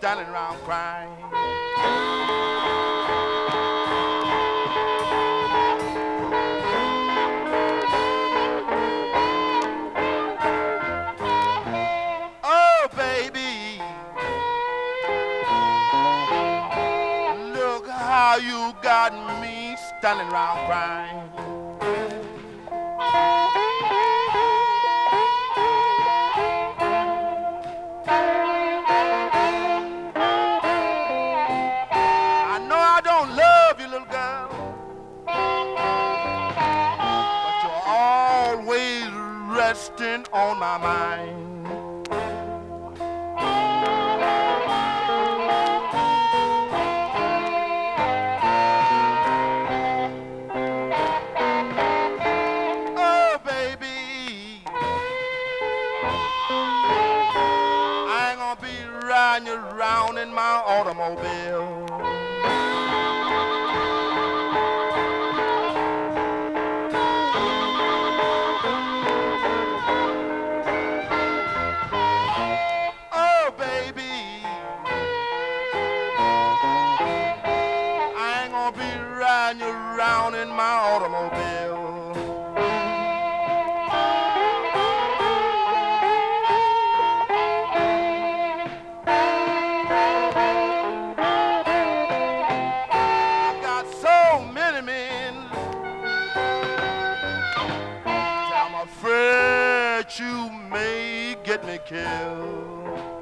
standing around crying. Oh, baby, look how you got me standing around crying. I know I don't love you, little girl, but you're always resting on my mind. Oh, baby, I ain't gonna be riding you around in my automobile. Oh, baby, I ain't gonna be riding you around in my automobile. I got so many men, I'm afraid you may get me killed.